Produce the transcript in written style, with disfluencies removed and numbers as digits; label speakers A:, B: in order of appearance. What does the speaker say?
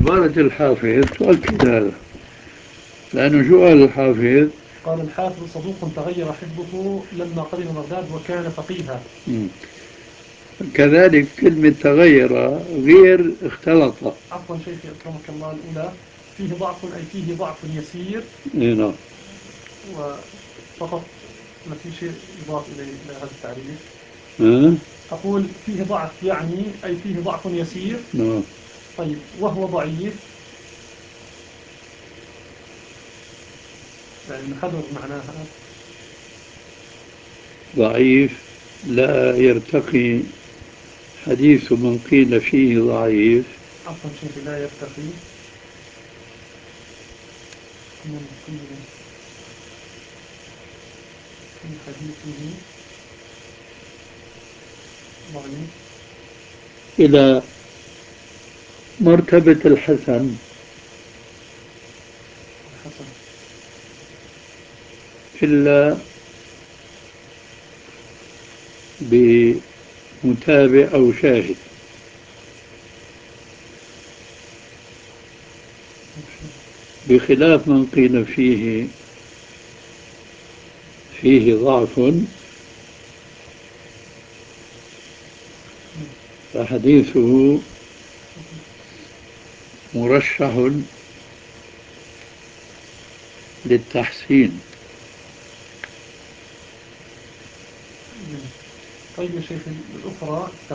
A: عبارة الحافظ تؤكد هذا، لأنه شو قال الحافظ؟
B: قال الحافظ صدوق تغير حفظه لما قدم بغداد وكان فقيها.
A: كذلك كلمة تغير غير اختلط.
B: عفوا شيخي أكرمك الله، الأولى فيه ضعف أي فيه ضعف يسير.
A: نعم.
B: وفقط ما في شيء يضاف إلى هذا التعريف.
A: أه؟
B: أقول فيه ضعف يعني أي فيه ضعف يسير.
A: نعم.
B: طيب وهو ضعيف يعني نحرر معناها.
A: ضعيف لا يرتقي حديث من قيل فيه ضعيف.
B: عفوا شيخي لا يرتقي من قيل في حديثه ضعيف
A: إلى مرتبة الحسن
B: حسن.
A: إلا بمتابع أو شاهد، بخلاف من قيل فيه ضعف فحديثه مرشح للتحسين.
B: طيب يا شيخ الأخرى